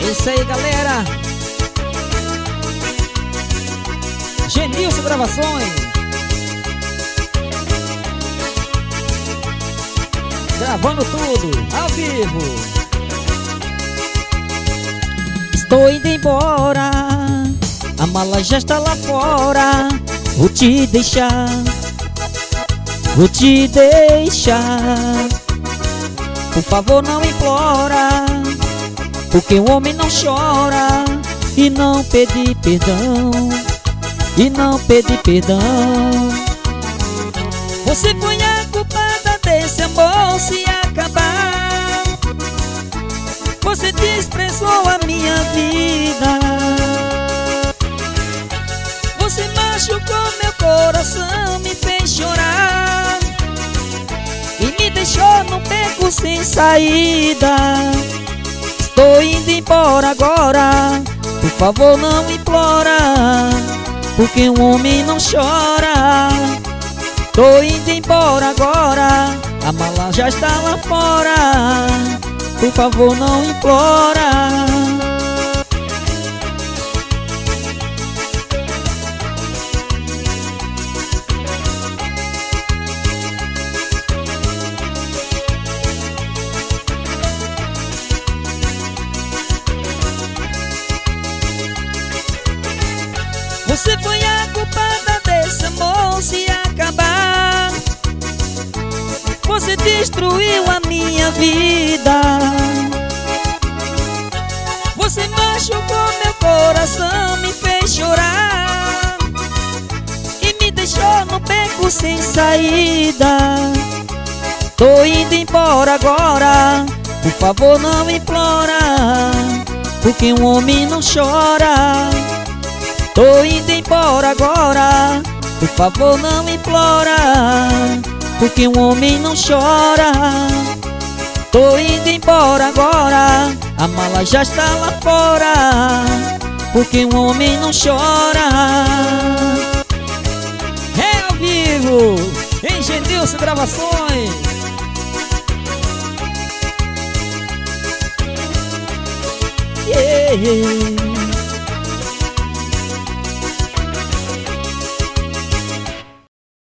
Isso aí, galera. Genilson Gravações, gravando tudo ao vivo. Estou indo embora, a mala já está lá fora. Vou te deixar, vou te deixar. Por favor, não implora, porque o homem não chora e não pede perdão, e não pede perdão. Você foi a culpada desse amor se acabar. Você desprezou a minha vida. Você machucou meu coração, me fez chorar e me deixou num beco sem saída. Estou indo embora agora, por favor não implora, porque um homem não chora. Tô indo embora agora, a mala já está lá fora. Por favor não implora. Você foi a culpada desse amor se acabar. Você destruiu a minha vida. Você machucou meu coração, me fez chorar e me deixou no beco sem saída. Tô indo embora agora, por favor não implora, porque um homem não chora. Tô indo embora agora, por favor não implora, porque um homem não chora. Tô indo embora agora, a mala já está lá fora, porque um homem não chora. É ao vivo, em Genilson Gravações. Yeah.